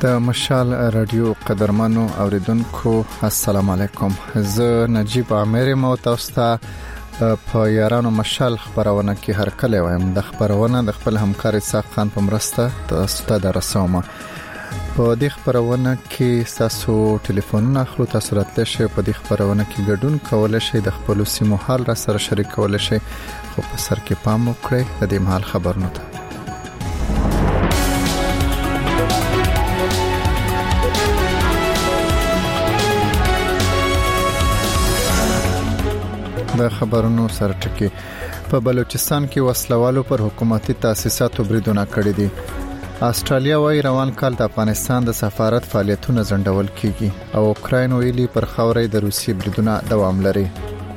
د مشال رادیو قدرمنو اوریدونکو السلام علیکم. زه نجیب عامر مو تاسو ته په یارانو مشال خبرونه کې هر کله وایم. د خبرونه د خپل همکار اسحاق خان په مرسته تاسو ته درسوم. په دې خبرونه کې تاسو ټلیفونونه اخلو، تاسو راتلی شئ په دې خبرونه کې ګډون کولای شئ، د خپل سیمو حال را سره شریک کولای شئ، خو په سر کې پام وکړئ د دې مهال خبرونه ته. د خبرونو سره ټکی په بلوچستان کې وسلوالو پر حکومتي تاسیساتو بریدونه کړي دي. استرالیا وايي روان کال د افغانستان د سفارت فعالیتونه ځنډول کیږي او اوکراین ویلي پر خاورې د روسي بریدونه دوام لري.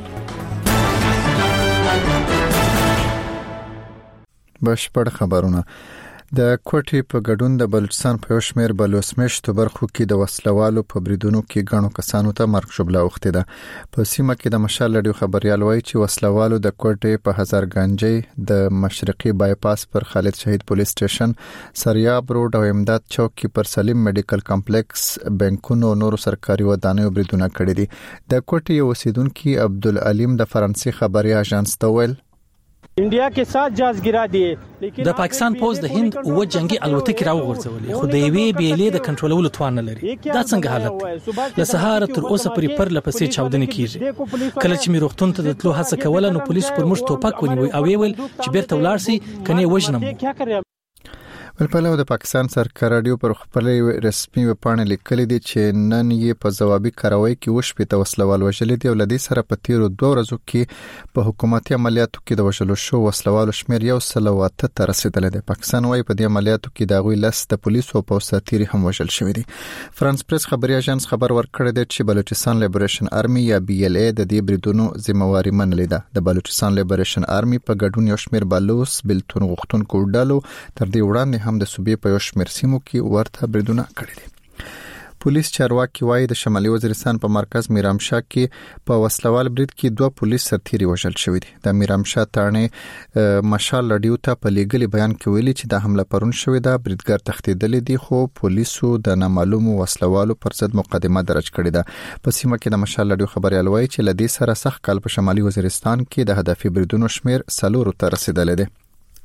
بشپړ خبرونه. د کوټي په ګډون د بلوچستان په یو شمېر بلوسمیشتو برخو کې د وسلوالو په بریدونو کې غنو کسانو ته مرګ شوبله وخته ده. په سیمه کې د مشال لړیو خبريال وایي چې وسلوالو د کوټي په هزارګانجي د مشرقي بایپاس پر خالد شهید پولیس سټیشن، سریاب روډ او امداد چوک کې پر سلیم میډیکل کمپلیکس، بانکونو او نورو سرکاري ودانیو بریدونه کړي دي. د کوټي اوسیدونکو عبدالعلیم د فرانسې خبري اژانس ته ویل انډیا کې 7 جاز ګرا دي. د پاکستان پوز د هند او جنگي الوتکې راوغورځولې، خو د یوې بیلې د کنټرولولو توان نه لري. دا څنګه حالت؟ له سهار تر اوسه پر لپسې چاودنې کیږي. کله چې می روغتون ته د تلو هڅه کوله نو پولیس پر موږ ټوپک ونیوي او ویل چې بیرته ولاړ سي کني وژنم. ولپاره د پاکستان سرکار رادیو پر خپل رسمي وپاڼه لیکلي دي چې نن یې په ځوابي کاروي کې وشپې وسلوال وژل دي او لدی سره په تیرو 2 ورځو کې په حکومتي عملیاتو کې د وژلو شو وسلوال شمیر 108 ته رسیدلی دی. پاکستان وايي په دې عملیاتو کې د غوي لس د پولیسو په ساتيري هم وژل شوی دي. فرانس پریس خبري اژانس خبر ورکړی دی چې بلوچستان لیبریشن آرمي یا BLA د دې بریدونو ذمہواری منلې ده. د بلوچستان لیبریشن آرمي په ګډون یو شمیر بلوس بلتون غختونکو ډلو تر دې وړاندې هم د صوبې په یو شمېر سیمو کې ورته بریدونه کړي دي. پولیس چارواکي وايي د شمالي وزیرستان په مرکز میرامشاه کې په وسلوال برید کې 2 پولیس سرتیري وژل شوی دي. د میرامشاه تانه مشال لډیو ته په لیګلي بیان کې ویلي چې د حمله پرون شوې ده، بریدګر تښتیدلی دي، خو پولیسو د نامعلومو وسلوالو پر ضد مقدمه درج کړې ده. په سیمه کې د مشال لډیو خبريال وايي چې لدی سره سخت کال په شمالي وزیرستان کې د هدفي بریدونو شمیر 4 ته رسیدلی دی.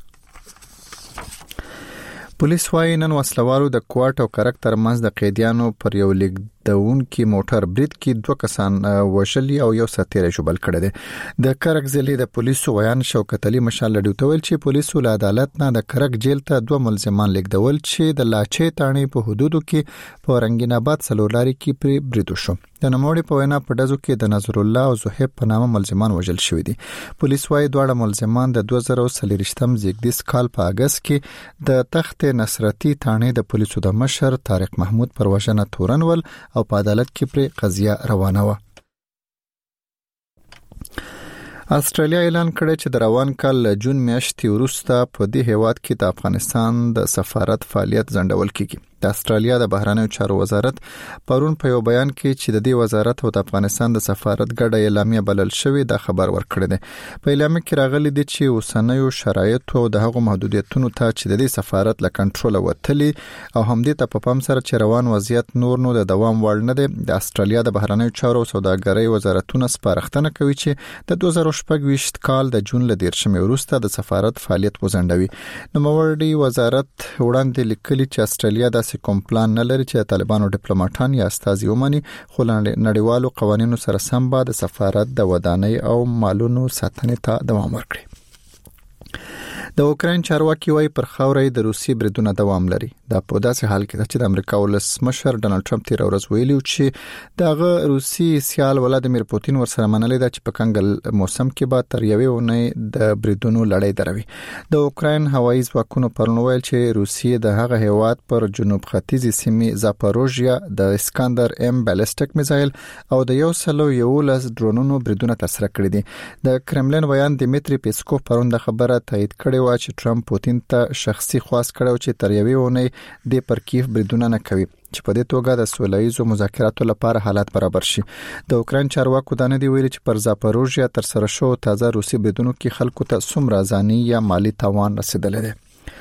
پولیس وايي نن وسلوالو د کوټ او کرک ترمنځ د قیدیانو پر یو لیکدون کې موټر برید کې 2 کسان وژلي او یو ساتیری شوبل کړی دی. د کرک ضلع د پولیسو ویان شوکت علي مشال لډیو ته ویل چې پولیسو له عدالت نه د کرک جیل ته 2 ملزمان لیکدول چې د لاچې تانې په حدودو کې په رنگین آباد سلولاري کې پر برید وشو. د نوموړي په وینا په دزو کې د نظر الله او زهیب په نامه ملزمان وژل شوی دي. پولیس وايي دواړه ملزمان د 2023 زیږدیز کال په اگست کې د تخت نصرتي تانې د پولیسو د مشر طارق محمود پر وژنه تورنول او په عدالت کې پر قضیه روانه و. استرالیا اعلان کړی چې د روان کال جون میاشتې وروسته په دې هیواد کې د افغانستان د سفارت فعالیت ځنډول کیږي. د استرالیا د بهرنیو چارو وزارت پرون په یو بیان کې چې د دې وزارت او د افغانستان د سفارت ګډه اعلامیه بلل شوې د خبر ورکړی دی. په اعلامیه کې راغلي دي چې اوسنیو شرایط او د هغو محدودیتونو ته چې د دې سفارت له کنټرول وتلي او همدې ته په پام سره چې روان وضعیت نور نو د دوام وړ نه دی. د استرالیا د بهرنیو چارو او سوداګرۍ وزارتونه سپارښتنه کوي چې د 2024 کال د جون له 13 وروسته د سفارت فعالیت وځنډوي. نوموړي وزارت وړاندې لیکلي چې استرالیا د کوم پلان نه لري چې طالبانو ډیپلوماټان یا استازي ومني، خو نړیوالو قوانینو سره سم به د سفارت د ودانۍ او مالونو ساتنې ته دوام ورکړي. د اوکراین چارواکي وايي پر خاورې د روسي بریدونه دوام لري. دا په داسې حال کې چې د امریکا ولسمشر ډانلډ ټرمپ تیر ورځ ویلي چې دغه روسي سیال ولادیمیر پوتین ورسره منلې ده چې په کنګل موسم کې به تر یوې اونۍ د بریدونو لړۍ دروي. د اوکراین هوایي ځواکونو پرون ویل چې روسیه د هغه هیواد پر جنوب ختیځي سیمې زاپاروژیا د اسکندر ام بالستیک میزایل او د 111 ډرونونو بریدونه ترسره کړي دي. د کرملین ویان دیمیتری پیسکوف پرون د خبره تایید کړې و چې ټرمپ پوتین ته شخصي خواست کړو چې تر یوې اونۍ د پر کیف بریدونه نه کوي چې په دې توګه د سوله‌ایزو مذاکراتو لپاره حالات برابر شي. د اوکراین چارواکو دا نه دی ویلي چې پر زاپاروژیا تر سره شو تازه روسي بریدونو کې خلکو ته څومره ځاني یا مالی تاوان رسیدلی دی.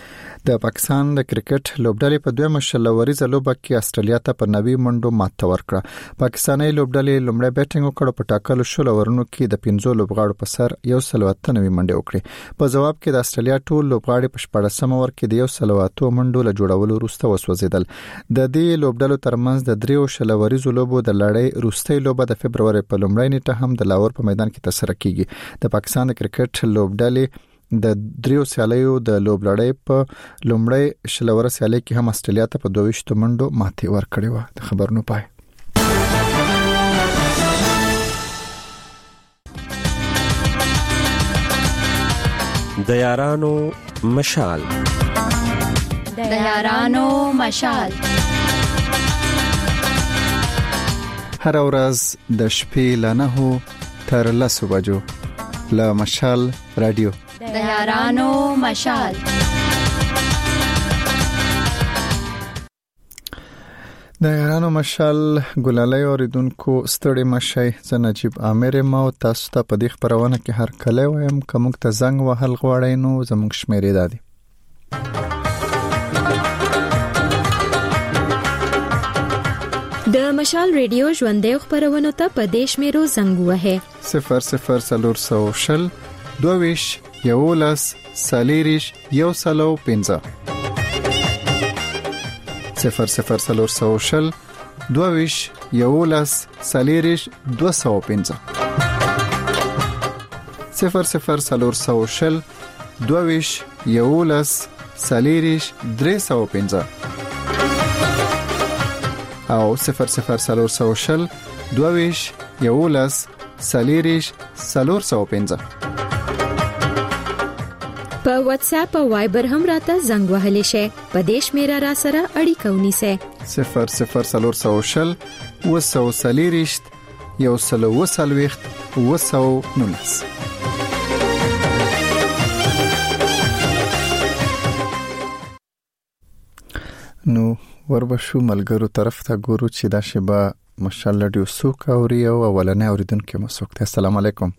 د پاکستان د کرکټ لوبډلې په دویمه شلوريزه لوبه کې استرالیا ته په 90 منډو ماته ورکړه. پاکستاني لوبډلې لومړی بیټینګ وکړ په ټاکلو شل اورونو کې د 15 لوبغاړو په سر 193 منډې وکړې. په جواب کې د استرالیا ټول لوبغاړي په 14 اور کې د 103 منډو له جوړولو وروسته وسوځیدل. د دې لوبډلو ترمنځ د 3 شلوريزو لوبو د لړۍ وروستۍ لوبه د فبرवरी په لومړۍ نیټه هم د لاهور په میدان کې ترسره کیږي. د پاکستان د کرکټ لوبډلې د 3 سیالیو د لوبلړۍ په لومړی شلوره سیالي کې هم استرالیا ته په 22 منډو ماتې ورکړې و. د خبرونو پای. د یارانو مشال. د یارانو مشال. هر ورځ د شپې له 9 تر 10 بجو له مشال رادیو د یارانو مشال. د یارانو مشال ګلالۍ اوریدونکو ستړي مشي. زه نجیب عامر ما او تاسو ته په دې خبرونه کې هر کله وایم کوم ته زنګ وهل غواړئ نو زموږ شمیرې دادي. د مشال ریډیو ژوندې خبرونه ته په دیش میرو زنګ وهه 00 22 یولس سالیریش یو سلو 15 00 22 یولس سالیریش 215 00 22 یولس سالیریش 315 او 00 22 یولس سالیریش 415. په واتس اپ او وایبر هم راته زنګ وهلی شي. په دیش میرا را سره اړیکه ونیسه 00 وسو سالیریشت یو سلو وسلويخت وسو نونس. نو وربشو ملګرو طرف ته ګورو چې دا شبا ماشاءالله ډیو سوک اوري او ولنه اوریدونکو مسوک ته. السلام علیکم.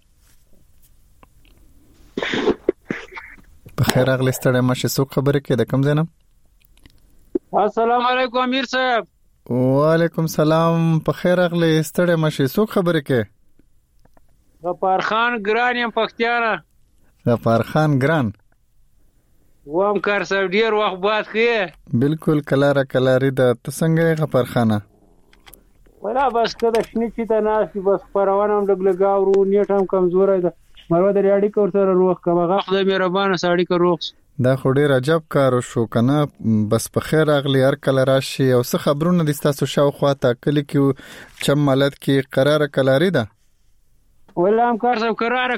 په خیر اغلی ستړی مشه سوک خبره کې د کم زینم. السلام علیکم امیر صاحب. وعلیکم سلام. په خیر اغلی ستړی مشه سوک خبره کې. غفار خان ګران یم پختیانه. غفار خان ګران وام کار صاحب ډیر وخت بعد کې. بالکل کلاره کلاری د څنګه غفار خانه. ولا بس کده شنی چې ته ناس بس پروانم لګاورو نیټ هم کمزورای ده. مرو د ریاډي کور سره روغ کما خدای مهربانه ساړی کو روغ. دا خو ډیر عجب کار شو کنه. بس په خیر اغلی هر کله راشي او څه خبرونه د تاسو شاوخوا ته کلی کې چم ملت کې قرار کلاری ده. ولا هم کار صاحب قرار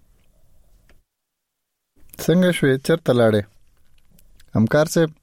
څنګه شوې چرته لاړې همکار صاحب.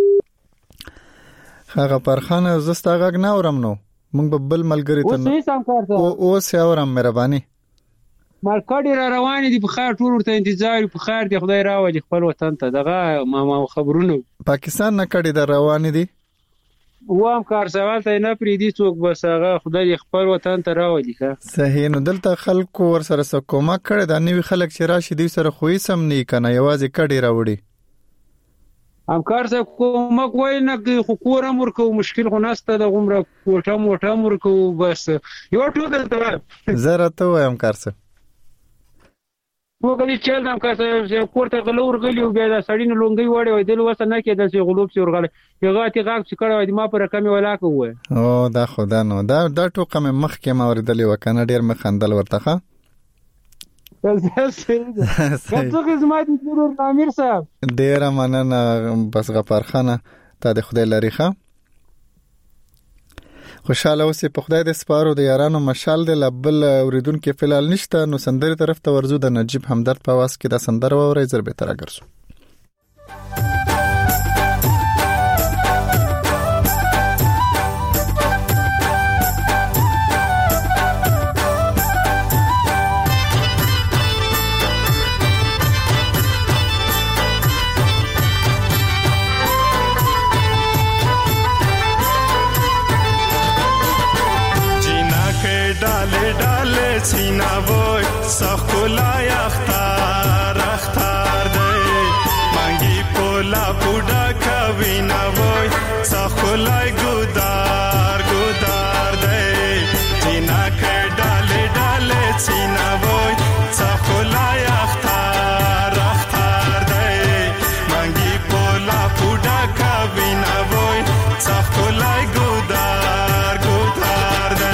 هغه پرخانه زستا غږ نه اورم نو موږ به بل ملګری ته اوس هم کار صاحب او سیاورم مهرباني. مارکاډي را روانې دي په خیر ټول ورته انتظار په خیر دی خدای راوړي خپل وطن ته. دغه ما خبرونه پاکستان نه کړي دا روانې دي وام کار سوال ته نه پری دي څوک بس هغه خدای خپل وطن ته راوړي. صحیح. نو دلته خلکو ور سره کومه کړي دا نوی خلک چې راشي دوی سره خوې سم نه کنه یوازې کړي راوړي. همکار صاحب کومه کوی نه خو کورم ورکو مشکل خو نسته د عمره کوټه ورکو بس یو ټوګل ته زره ته وایم کار صاحب. وګړي چل نام کار صاحب کوړه غلور غلیو بیا د سړی نه لونګي وړي وای دل وسه نه کېدل چې غلوب سي ورغله یغاتی غاک چې کړه وای ما پر کمی ولا کوه. او دا خدا نو دا ټوکه مې مخ کې ما ورېدلې وکنه ډیر مخ خندل ورته ښه. کڅو خدمت ضرور امیر صاحب. ډیر مننه. بس غفار خانه ته د خدای لري ښه. خوشاله اوسې په خدای د سپارو. د یارانو مشال د لبل اوریدونکو فلال نشته نو سندري طرف ته ورزو. د نجیب همدرد په واس کې د سندره ووري زر به تر اگرسو. سینا وای سخولا اختار اختار دی منگی پولا پودا خلای گودار گودار دی چینا که ډاله ډاله چینا وای څه خلای اختار اختار دی منګي پولا پوډا کا وینا وای څه خلای گودار گودار دی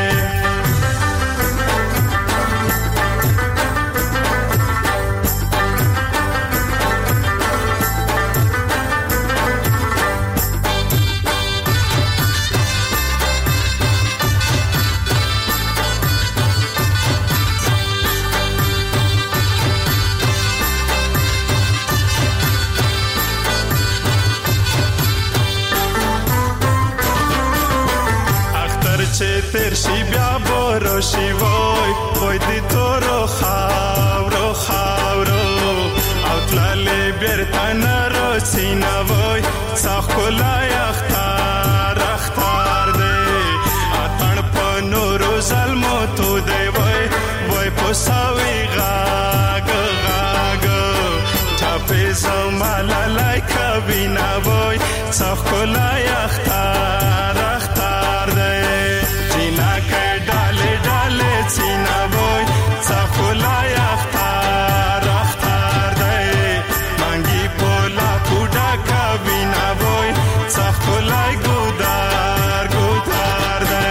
تر شي بیا بورو شي وای دې تورو خاورو خاورو او تللې بیرته نارو سینا وای څخلای اختار اختار دې اتن په نورو ظلمو تو دی وای پوساوي غاګ غاګ چاپې زمالا لایک وینا وای څخلای اختار اختار دې سینا وای څخلای اختار اختار دی منګي پولا پوډا کا وینا وای څخلای ګودار ګودار دی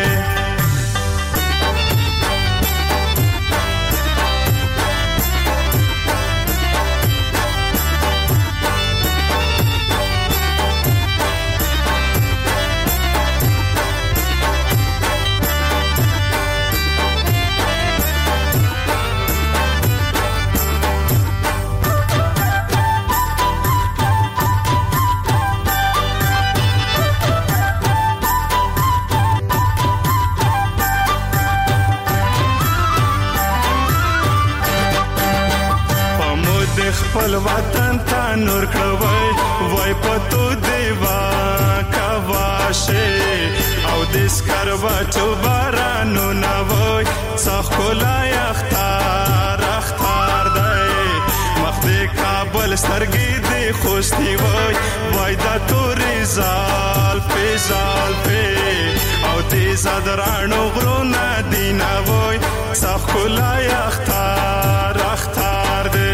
خپل وطن ته نور کړوي وای پتو دیوا کواشه او دیس کارواټو بارانو نه وای څخلای اختار اختار دی مخ دې کابل سترګې دې خوستي وای دا تورې زال په او دې زدرانو غرونه دینا وای څخلای اختار اختار دی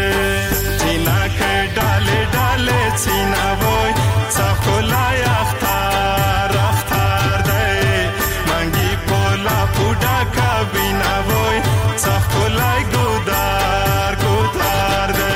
ډاله ډاله سینا وای څخلای اختار اختار دی منګي پولا پوډا کا وینا وای څخلای ګودار ګودار دی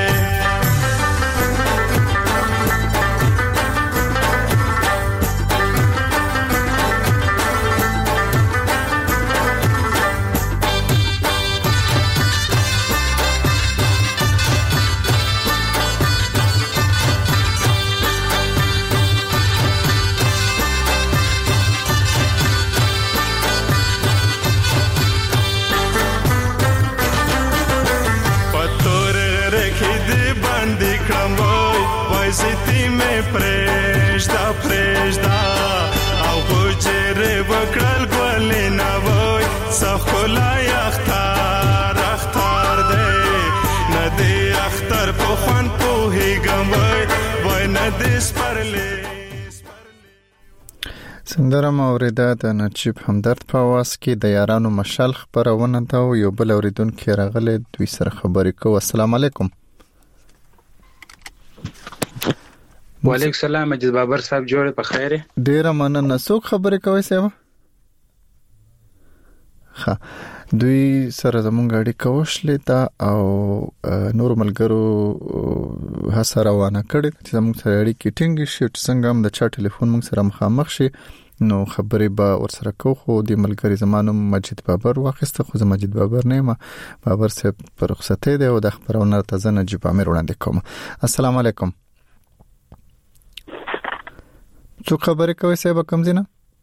زیتی می پرېږدا پرېږدا او بوجره وکړل ګولې نه وای څخلای اختار اختار دی نه دی اختر په خوان پوهېږم وای نه دی سپرلې سندره موریده د نجیب همدرد په आवाज کې د یارانو مشال خبرونه دا یو بل اوریدونکو راغله دوی سره خبرې کوو. السلام علیکم. وعلیکم السلام مجید بابر صاحب جوړ په خیر. ډیره مننه. څوک خبرې کوي صاحب؟ ها دوی سره زمونږ اړیکه وشلې دا او نور ملګرو هڅه روانه کړې چې زمونږ سره اړیکې ټینګ شي چې څنګه هم د چا ټلیفون موږ سره مخامخ شي نو خبرې به ورسره کوو. خو د ملګری زمانو مجید بابر واخیسته خو زه مجید بابر نه یم. بابر صاحب پر رخصتې دی او د خبرونه تازه نجیب امیر وړاندې کوم. السلام علیکم. څو خبرې کوي صاحب کوم زینه؟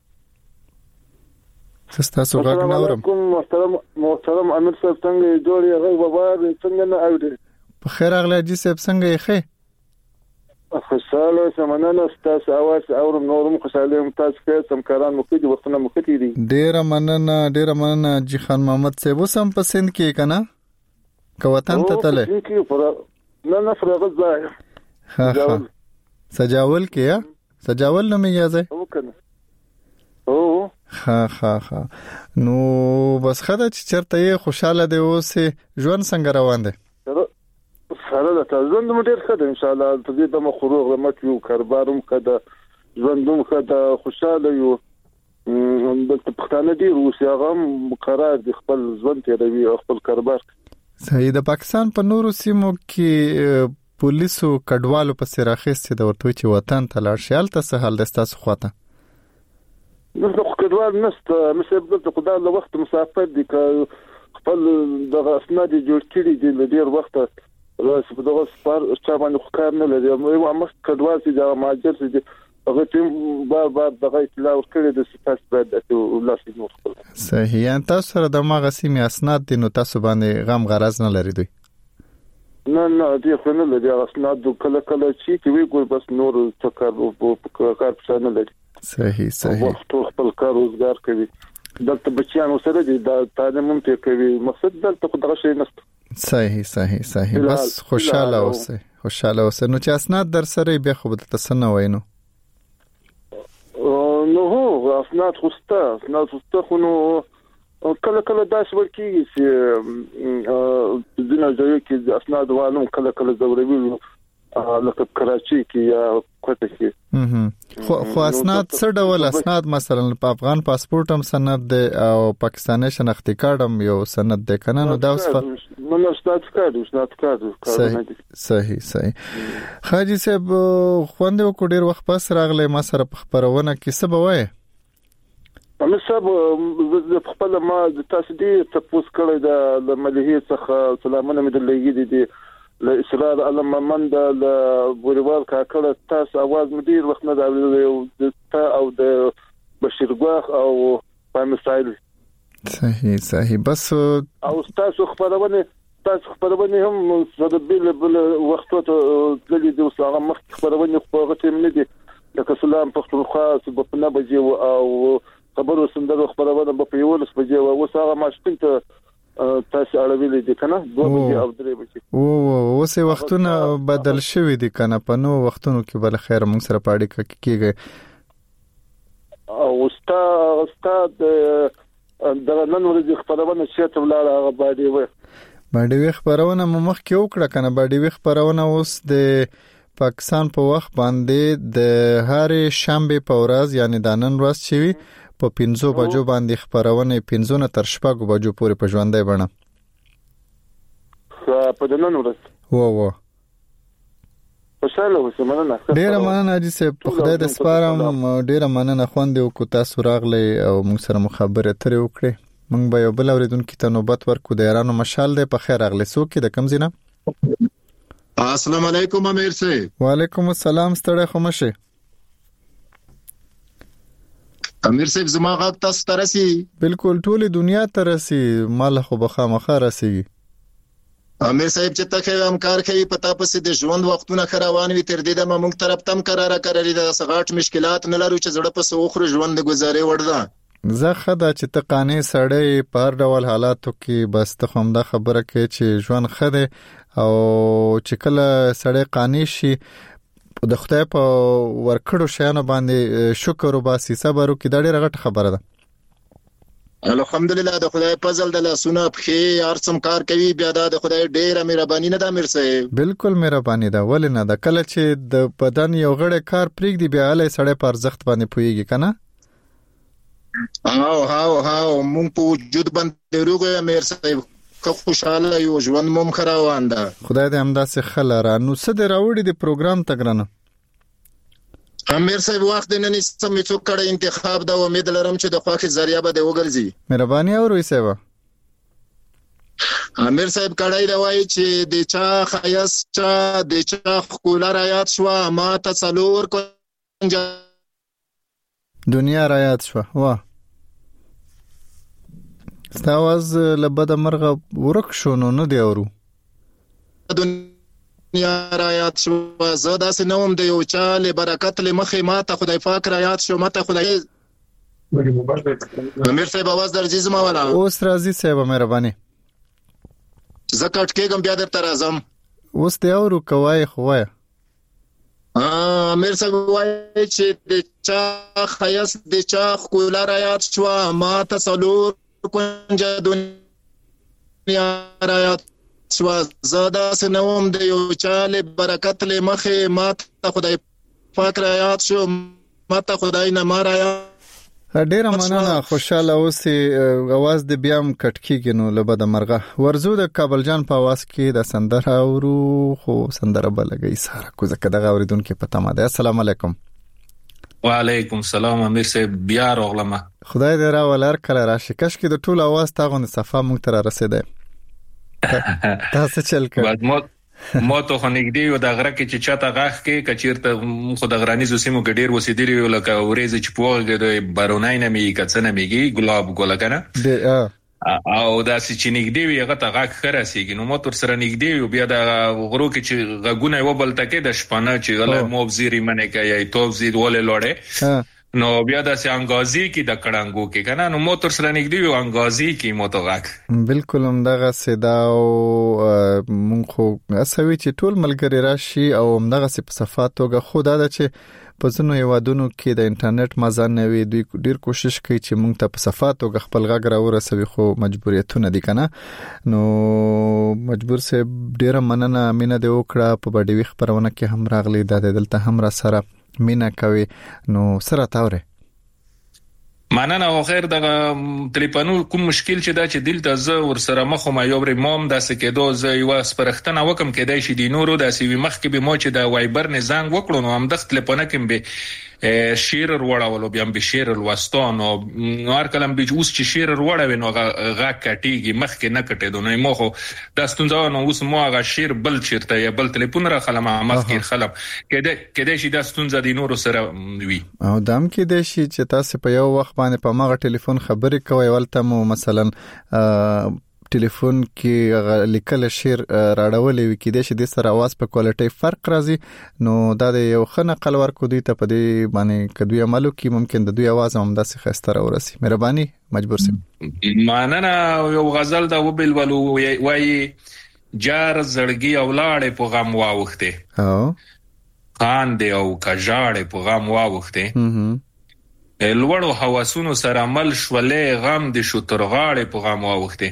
تاسو غږ نه اورم. محترم امیر صاحب څنګه جوړ یې غږ بابا څنګه نه اوري؟ په خیر اغلی جی صاحب څنګه یې ښه؟ خوشاله سمنانه تاسو اواز اورم نورم خوشاله یم تاسو کې سمکاران مخکې وختونه مخکې دي. ډیره مننه جی خان محمد صاحب سم پسند کې کنه کوتن ته تله نه فرغت ځای ها سجاول کې سجاول نو میږي وکنه او ها نو بس خدای چې چرته یې خوشاله دی اوس ژوند څنګه روان دی سره د ژوند ډیر ښه دی ان شاء الله په دې د مخروغ لمت یو کارباروم کده ژوندوم کده خوشاله یو د پښتانه دی روسیا غم قرار دی خپل ژوند تیروي او خپل کاربار صحیح د پاکستان په نورو سیمو کې پولیسو کډوالو په سراخیست د ورته چې وطن ته لاړ شي الته څه حال د تاسو خواته نو کډوال نشته مثلا د خدای له وخت مسافر دي ک خپل د اسناد جوړ کړي دي له ډیر وخت راځي په دغه سپار چې باندې کار نه لري مو مخ کډوال چې د ماجر چې هغه تیم بار دغه اطلاع ورکړي د سپاس بعد ته لاسي نور خپل صحیح ان تاسو سره د ماغه سیمه اسناد دي نو تاسو باندې غم غرض نه لري دوی نه دې خو نه لري اسناد کله چې کوي ګور بس نور څه کار څه نه لري صحیح وخت خپل کار روزګار کوي دلته بچیانو سره دي د تعلیم ته کوي مقصد دلته خو دغه شی نشته صحیح بس خوشاله اوسه نو چې اسناد در سره به خو د تسنه وینو نو هو اسناد خوسته خو نو کله داس ورکیږي چې دنه ځای کې اسناد والو کله زوروي لکه کراچي کې یا کوټه کې خو اسناد څه ډول اسناد مثلا په افغان پاسپورت هم سند دی او پاکستاني شناختی کارت هم یو سند دی کنه نو دا اوس نو اسناد کارت صحیح خاجي صاحب خوند کو ډیر وخت پس راغله ما سره په خبرونه کې څه بوي اما سبب د خپل ما د تاسو دی تاسو کړی د مليحي څخه سلامونه مې دلګي دي له اسرار علم من د بوریوال کاکړه تاسو आवाज مدیر وخت نه دا او د بشیر ګواخ او پام سایل صحیح بس او تاسو خبرونه هم زده بل وختو ته د دې وساره مخ خبرونه خبرته من دي لکه سلام پښتونخوا په نه بجې او خبرو سندرو خبرونه په یولس بجې او وساره ماشین ته تاسو اړوي دي کنه 2 بجې او 3 بجې اوسه وختونه بدل شوي دي کنه په نو وختونو کې بل خیر مونږ سره پاړی کیږي او استاد د نن ورځې خبرونه چې ته ولاړه هغه باندې خبرونه مخ کې وکړه کنه باندې خبرونه اوس د پاکستان په وخت باندې د هر شنبه په ورځ یعنی د نن ورځ چې په 5 بجو باندې خبرونه 5 نه تر 6 بجو پورې په ژوندۍ بڼه په دنن ورځ خوشاله اوسه مننه ډیره مننه چې په خدای د سپارم ډیره مننه خوند یو کو تاسو راغلی او موږ سره مخابره تر وکړي موږ به یو بل اوریدونکو ته نوبت ورکو د ایرانو مشال دی په خیر راغلی سو کې د کم زینه السلام علیکم امیر صاحب وعلیکم السلام ستړی خو مشه امیر صاحب زما غږ تاسو ته رسي بالکل ټول دنیا ته رسي مال خو بخامخه رسي امیر صاحب چې تاسو هم کار کوي پتا پسې د ژوند وختونه خروان وي تر دې د موږ طرف تم قراره کړی د سغاټ مشکلات نه لرو چې زړه په سوخره ژوند گزارې وړدا زه خدا چې تقانی سړی په هر ډول حالاتو کې بس ته هم دا خبره کوي چې ژوند خده او چې کله سړی قانی شي د خدای په ورکړو شیانو باندې شکر وباسي صبر وکړي دا ډیره غټه خبره ده الحمدلله د خدای فضل د لاسونه په هر څم کار کوي بیا د خدای ډیره مهرباني نه ده امیر صاحب بالکل مهرباني ده ولې نه ده کله چې د بدن یو غړی کار پرېږدي بیا له سړی په ارزښت باندې پوهیږي کنه هاو مونږ په وجود باندې روغه امیر صاحب که خوشاله یو ژوند مم خروان ده خدای دې همداسې خلره نو څه دې راوړي د پروګرام تګرنه امیر صاحب وخت نه نسم څو کړه انتخاب دا امید لرم چې د خواخي ذریعہ به د وګرځي مهرباني او روي صاحب امیر صاحب کړای دا وایي چې د چا خیاس چا د چا خپل رایات شو ما ته څلور کو دنیا رایات شو وا ستاواز لبد مرغه ورک شو نو نه دی اورو دنیا رایات شو زدا سنوم د یو چاله برکت له مخه ما ته خدای پاک رایات شو ما ته خدای امیر صاحب आवाज درځي زما ولا اوس راځي صاحب مهرباني زکات کېګم بیا درته راځم اوس دی اورو کوي خوای امیر صاحب وایي چې د چا خیاس د چا ښکلا رایاد شوه ما ته څلور کونجه دنیا رایاد شوه زه داسې نه وم د یو چا له برکت له مخې ما ته خدای پاک رایاد شو ما ته خدای نه ما رایاد ډیره مننه خوشاله اوسې اواز د بیام کټکیږي نو لبد مرغه ورزو د کابل جان په اواز کې د سندره اورو خو سندره بلګي ساره کو زکه دغه اوریدونکو پته ما ده السلام علیکم وعلیکم السلام امیر صاحب بیا راغلم خدای دې را ولر کړه راشي کش کې د ټول اواز تاغونه صفه مونږ تر رسیدای تاسو چل کړ مو ته خنګ دی او د غره کې چې چاته غاخ کې کچیرته خو د غرانیزو سیمو کې ډیر وسیدلی یو لکه ورېز چې پوغه د بارونای نه می کڅنه میږي ګلاب ګولکنه او دا چې نګدی وي هغه ته غاخ خراسيږي نو مو تر سره نګدی او بیا د غرو کې چې غونه وبل تکي د شپانه چې غله مو وزيري منه کوي توپ زید ولې لوړې نو بیا د انګازي کې د کړهنګو کې کنه نو موټر سره نګدي یو انګازي کې موټوغاک بالکل هم دغه صدا او مونږ خو اسوي چې ټول ملګری راشي او هم دغه صفاتوګه خدا د چې په ځینو یوادونو کې د انټرنیټ مزه نه وي دوی ډیر کوشش کوي چې مونږ ته په صفاتوګه خپل غږ راورسوي خو مجبوریتونه دي کنه نو مجبور سه ډیر مننه مینه د وکړه په بډوي خبرونه کې هم راغلي د دلته هم را سره مینا کوي نو سره تاوره مننه او خیر دغه تلیفونو کوم مشکل چې دا چې دلته زه ور سره مخ ما یو بر امام داسې کېدو زه یو سپرختنه وکم کېدای شي د نورو داسې مخ کې به مو چې د وایبر نه زنګ وکړو نو هم د تلیفونه کې به شیر وروړاولو بیا به شیر الوستان او نور کلم به اوس چې شیر وروړاوي نو غا کټیږي مخ کې نه کټېدو نو مو خو د ستونزه نو اوس مو غا شیر بل چیرته یا بل تلیفون را خلم مخ کې خلم کېدای شي د ستونزه د نورو سره وي او دام کې د شي چې تاسو په یو وخت باندې په ماغه ټلیفون خبرې کوي ولته مو مثلا ټلیفون کې لیکل شیر راډولې وي کې د شي د سره आवाज په کوالټي فرق راځي نو دا د یو خنه قلور کو دوی ته په دې باندې کدوې عملو کې ممکن د دوی आवाज هم داسې خستره ورسي مهرباني مجبور سي ماننه یو غزل دا وبل ولو وای جار زړګي اولاړې په غم واوخته او خان دی او کجاړې په غم واوخته لوړو حواسونو سره مل شولې غم د شترغاړې په غم واوخته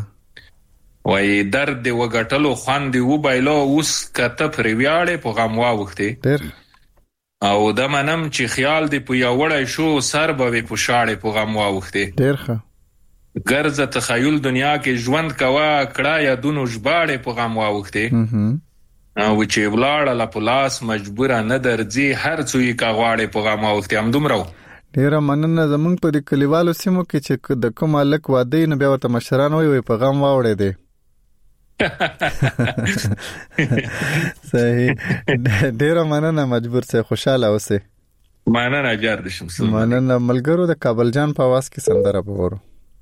وای درد دی وګټلو خوان دی و بایلو اوس کته پر ویاړې په غم واوخته او د منم چې خیال دی په یوړای شو سر به په شاړې په غم واوخته ډیر ښه ګرځه تخیل دنیا کې ژوند کوا کړه یا دونو ژباړې په غم واوخته او چې ولاړه لا پلاس مجبور نه درځي هر څو یې کا غواړې په غم واوخته هم دومره ډیر مننه زمونږ په کلیوالو سیمو کې چې د کوم الک واده نه بیا ورته مشران وي په غم واوړې دي صحیح ډیر مننه مجبور سه خوشاله اوسه مننه جار دې شم مننه ملګرو د کابل جان په आवाज کې سندره وورو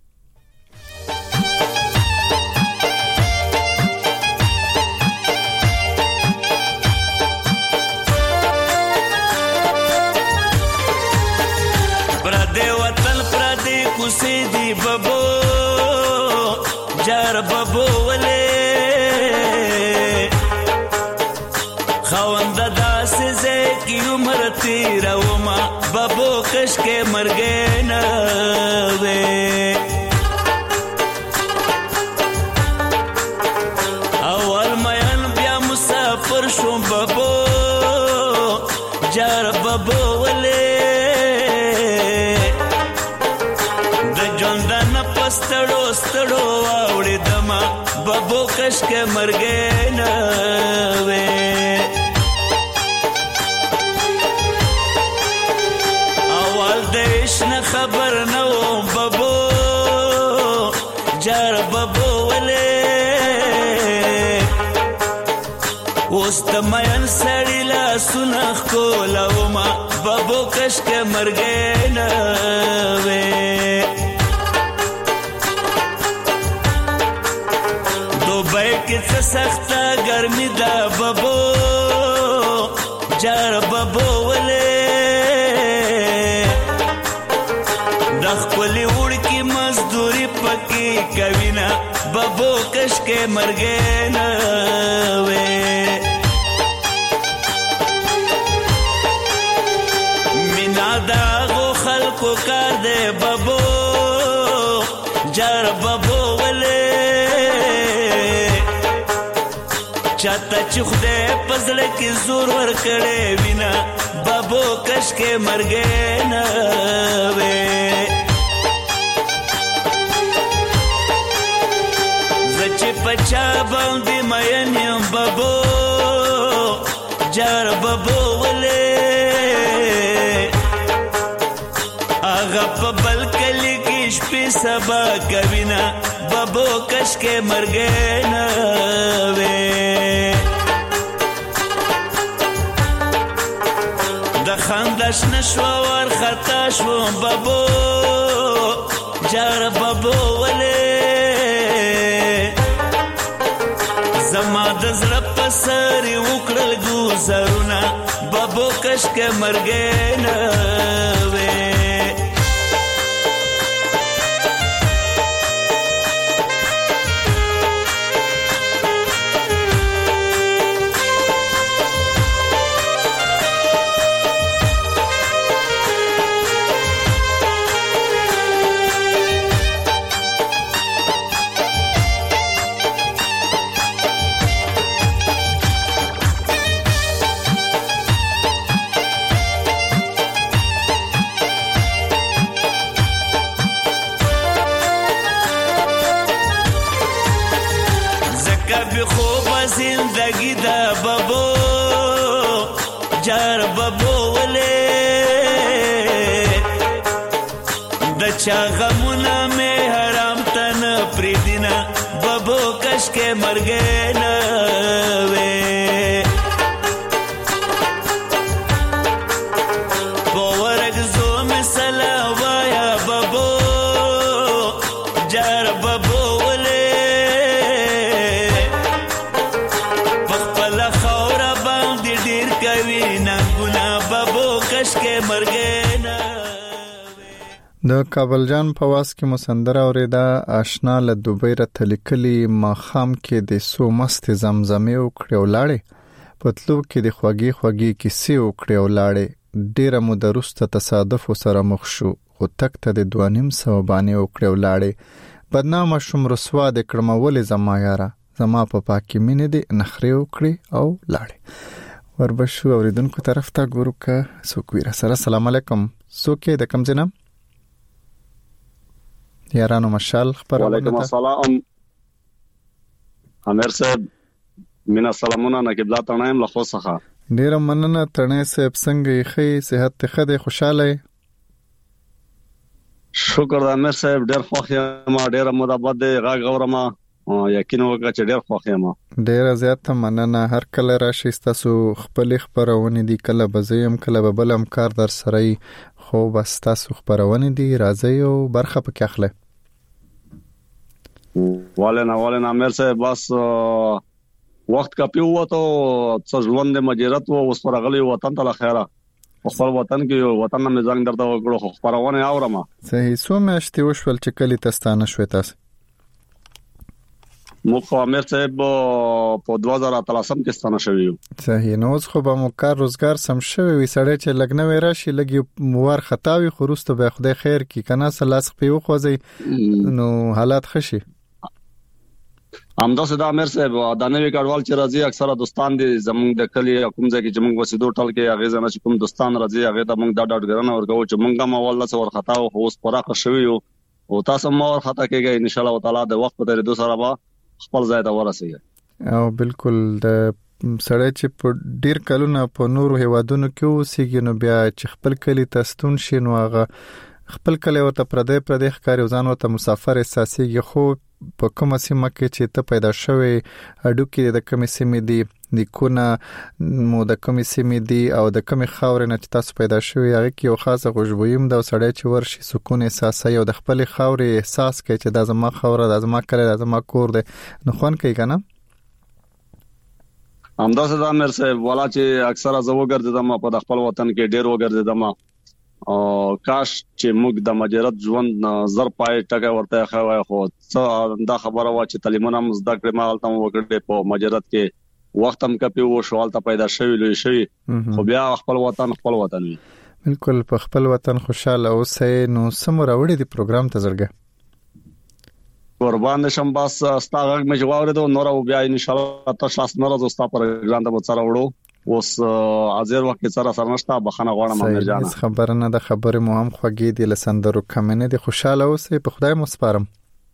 سيدي بابو جار بابو ولي خوند داس زكي عمرتي روما بابو کشکه مرګنا وي اول مېن بیا مسافر شوم بابو جار بابو ولي ستړو ستړو واوړې دما بابو کشکه مرګنا وې اول دیش نه خبر نو بابو جار بابو ولې اوس د مېن سړی لا سنخ کولاو ما بابو کشکه مرګنا وې کې سخته ګرمي دا بابو جار بابو ولې د خپل وړکی مزدوري پکې کوینا بابو کشکه مرګنا وې دې بابو جار بابو ولې چاته چې خدای پزړه کې زور ور کړې وینا بابو کش کې مرګ نه وې زچ پچا باندې مېنم بابو جار بابو ولې اغه په بل کلی کې شپې سبا کوینا بابو کش کې مرګ نه وې د خندش نشو ور خطا شو بابو جار بابو ولې زما د زړه په سر وکړل ګوزرونه بابو کش کې مرګ نه وې زندگی دا بابو جار بابو ولې د چا غمونه مې حرام تن پریدینا بابو کش کې مرګ نه وې پورګ زو مثلا وایا بابو جار بابو د کابل جان په واس کې مسندره اوریدا آشنا له دوبۍ را تلکلی ماخام کې د سو مست زمزمه او کړو لاړې پتلو کې د خوږی خوږی کیسې او کړو لاړې ډیره مدرسته تصادف سره مخ شو خو تک ته د 2.5 باندې او کړو لاړې بدنامه شوم رسوا د کړمول زما یارا زما په پاکي مینې د نخري او کړې او لاړې وربشو اوریدونکو طرف ته ګورو کا سوکویرا سره السلام علیکم سوکې د کم جنم یارانو مشال خبرونه وعلیکم السلام امیر صاحب مینا سلامونه نقبلا تنایم له خو څخه ډیر مننه تنه صاحب څنګه یې صحت ته خوشاله شکر د امیر صاحب ډیر خوښه ما ډیر مدابد غا غورما یقین وکړه چې ډیر خوښه ما ډیر زیات مننه هر کله راشي تاسو خپل خبرونه دي کله بزیم کله ببلم کار در سره خو بس تاسو خبرونه دي راځي او برخه پکې اخله والنا امیر صاحب بس وخت کا پیو تو څژوند مجرت و اوس پرغلی وطن ته خیره خپل وطن کې وطن نه زنګ درته وکړو خبرونه اورم صحیح سو مېشتي وشول چې کلی تستانه شوي تاسو مخ امیر صاحب په 2013 کې ستانه شوی صحیح نو خو به مو کار روزګار سم شوی وي سړی چې لګنوي راشي لګي موار خطاوي خروسته به خدای خیر کی کنه سلاس په خوځي نو حالات خشي امدا صدا امیر صاحب دانوي کډوال چې راځي اکثره دوستان دي زمونږ د کلی کوم ځای کې چې موږ وسیدو ټل کې هغه ځنه چې کوم دوستان راځي هغه ته موږ دا ډاډګرنه ورکو چې موږ هم والله څور خطا او اوس پراخه شوی او تاسو مو ور خطا کېږي ان شاء الله تعالی د وخت په درېدو سره به خپل ځای ته ورسېږي او بالکل د سړی چې په ډیر کلونه په نورو هیوادونو کې اوسېږي نو بیا چې خپل کلی تستون شي نو هغه خپل کلی ورته پردې ښکاري ځان ورته مسافر احساسيږي خو په کومه سیمه کې چې ته پیدا شوی اډو کې د کومې سیمې دی د کونه مو د کومې سیمې دی او د کومې خاورې نه چې تاسو پیدا شوی هغه کې یو خاصه خوشبویم د سړی چې ورشي سکون احساسي او د خپل خاورې احساس کوي چې د زما خوره د زما کلی د زما کور دی نو خوان کوي کنه همداسې د امیر صاحب والا چې اکثره زه وګرځیدم په خپل وطن کې ډیر وګرځیدم او کاش چې موږ د مجرد ژوند زر پای ټکا ورته خوای خو دا خبره وا چې تعلیمونه مزدا کړم حالت هم وکړې په مجرد کې وخت هم کپی وو شوال ته پیدا شوی لوي شوی خو بیا خپل وطن وي بالکل په خپل وطن خوشاله اوسئ. نو سم راوړي دی پروګرام ته زړګه قربان شم. بس ستاغه مې جواب ورته نور او بیا ان شاء الله تاسو نور زستا پروګرام ته وڅاره وړو. اوس حاضر وخت سره نشته بخنه غواړم امیر جان. خبره نه د خبره مو هم خوږی دی لسندرو کمنه دی. خوشاله اوسئ په خدای مو سپارم.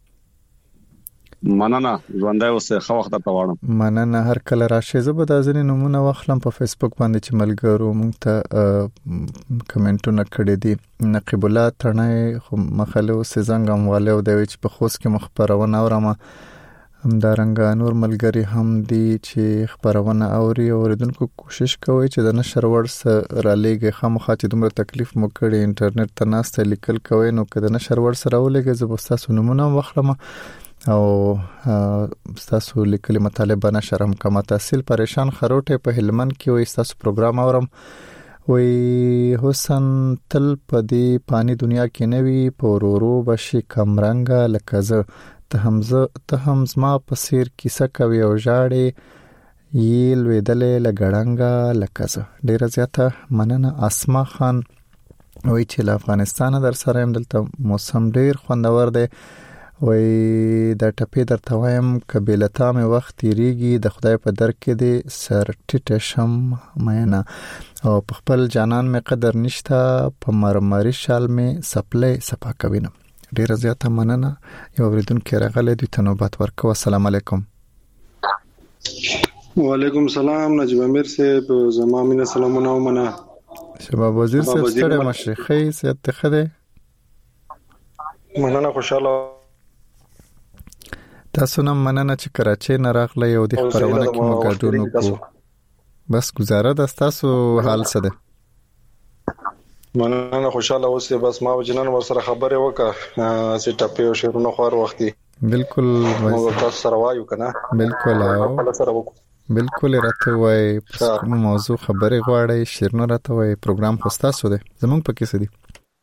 مننه ژوندای اوسه خو وخت ته واړم. مننه هر کله راشي. زه به د ځینې نمونه واخلم په فیسبوک باندې چې ملګرو مونږ ته کمنټونه کړي دي. نقیب الله تڼای خو مخاله اوسه زنګم والو د وچ په خوست کې مخبرونه اورم. همدارنګه نور ملګری هم دي چې خبرونه اوري. اوریدونکو کوشش کوي چې د نشر ورس را لېږي خامخا چې دومره تکلیف مو کړی انټرنیټ ته ناست لیکل کوي. نو که د نشر ورس راولېږي زه به تاسو نمونه واخلم او تاسو لیکلي مطالبه نشر هم کوم. تحصیل پریشان خروټه په هلمند کې وي تاسو پروګرام اورم. وی حسن تل په دې پانی دنیا کې نوي پورورو بشي کمرنګ لکه زه ته هم زما په سیر کیسه کوي او ژاړي یل ویدلې لګړنګ لکه زه. ډیره زیاته مننه. اسما خان وی چې له افغانستان در سره هم دلته موسم ډیر خوندور دی. وای د ټپې درته وایم قبیلتا مې وخت تیریږي د خدای په در کې دی سر ټیټه شم مینا او په خپل جانان مې قدر نشته په مرمري شال مې سپلې صفا کوینم. ډیره زیاته مننه. یو اوریدونکو راغلی دوی ته نوبت ورکو. السلام علیکم. وعلیکم السلام نجیب امیر صاحب زما مینه سلامونه ومنه. شباب وزیر صاحب ستړي مشرخي سیادت خده مننه. خوشاله تاسو نن مننه چې کراچۍ نه راغلی او د خبرونه کې مو ګډون وکړو. بس گزاره د تاسو حال څه ده؟ مننه خوشاله اوسه. بس ما وجنن ور سره خبره وکړه چې ټپې او شیرونه خور وختي. بالکل موږ تاسو سره وایو کنه. بالکل خپل سره وکړو. بالکل راته وای په موضوع خبره غواړي شیرونه راته وای پروګرام خو تاسو ده زمونږ پکې څه دي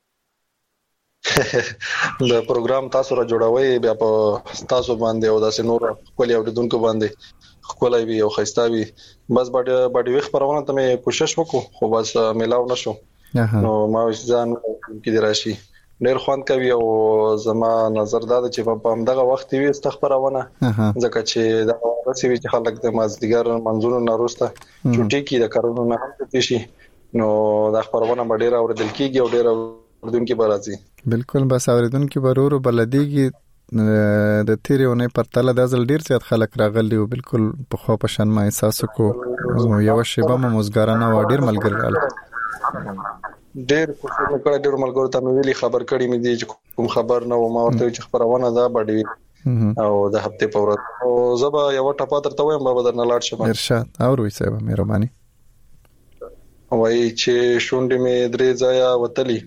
د پروګرام تاسو را جوړوي بیا په تاسو باندې او داسې نور خپل اوریدونکو باندې خپلای وي او خيستاوي. بس باډي وخت پرونه ته مې کوشش وکړو خو بس ملاو نشو. نو ما ځان کې دی راشي ډېر خوان کوي او زما نظر دا چې په همدغه وخت وي استخبارونه ځکه چې دا رسېږي چې خلک د مازدیګر منځونو ناروسته چټي کې د کارونو نه هم پېښي. نو دا خبرونه ډېر اوریدل کیږي او ډېر اوریدونکو برازي. بالکل بس اوریدونکو برورو بلدیږي د تیریونه پر تله د ازل ډیر زیات خلک راغلي او بالکل په خو په شان ما احساس کو یو شیبه مو مزګارانه و ډیر ملګری رال ډیر کوشش وکړ. ډیر ملګرو ته مې ویلي خبر کړی مې دي چې کوم خبر نه و ما ورته چې خبرونه دا باندې او د هفته په ورځ او زبا یو ټاپا درته وایم بابا درنه لاړ شم. ارشاد او روي صاحب مهرباني. وای چې شونډې مې درې ځایا وتلی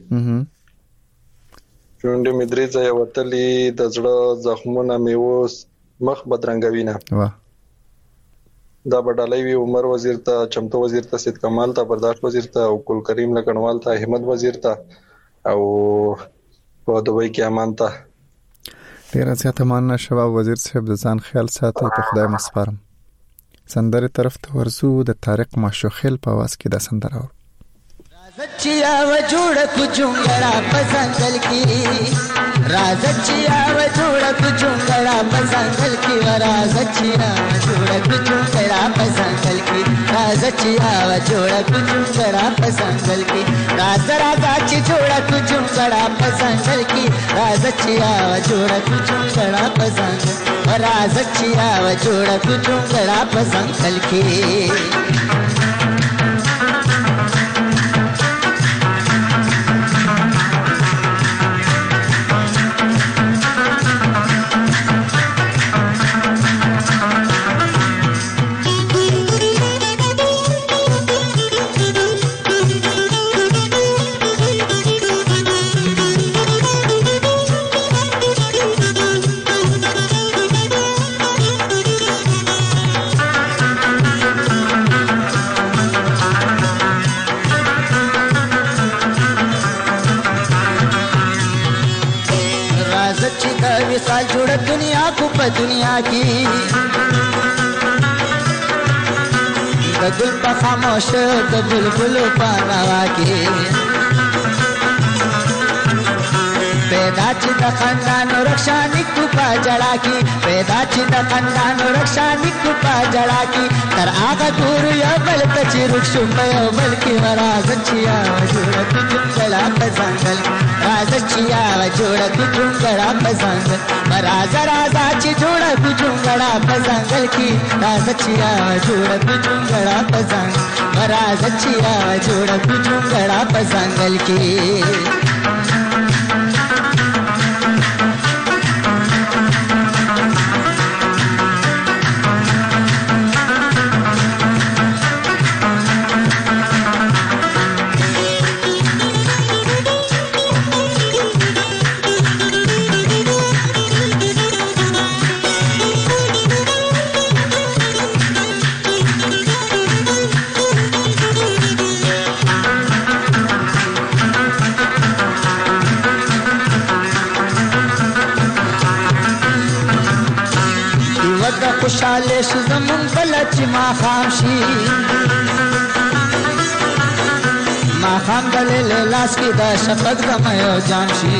شونډې مې درې ځایا وتلی د زړه زخمونه مې اوس مخ بدرنګوینه. واه دا بدلای وی عمر وزیر ته چمتو وزیر ته سید کمال ته برداشت وزیر ته او کل کریم لکنوال ته احمد وزیر ته او په دوی کې امان ته. ډیر زیات امان شباب وزیر صاحب د ځان خیال ساتي په خدای مسپارم. سندره طرف ته ورزو د طارق ماشوخیل په आवाज کې د سندره اور राजचिया व जोड़क जुंगड़ा पसंगल की राजचिया व जोड़क जुंगड़ा पसंगल की राजचिया व जोड़क जुंगड़ा पसंगल की राजचिया व जोड़क जुंगड़ा पसंगल की राजरा गाची जोड़क जुंगड़ा पसंगल की राजचिया व जोड़क जुंगड़ा पसंगल राजचिया व जोड़क जुंगड़ा पसंगल की. जुड़ दुनिया को दुनिया की गुल पर खामोश बुलबुल पानवा की پیدا چې د خاندان رخصا نکو په جړا کې پیدا چې د خاندان رخصا نکو په جړا کې تر هغه دور یو بل ته چې رخصو په یو بل کې راز چې یا جوړ کو جنګلا په ځنګل راز چې یا جوړ کو جنګلا په ځنګل راز چې جوړ کو جنګلا په ځنګل کې راز چې یا جوړ کو جنګلا په ځنګل راز چې یا جوړ کو جنګلا په ځنګل کې خوشاله شو زمون بل چې ما خام شي ما خام دلل لاس کې دا شفق زما یو جام شي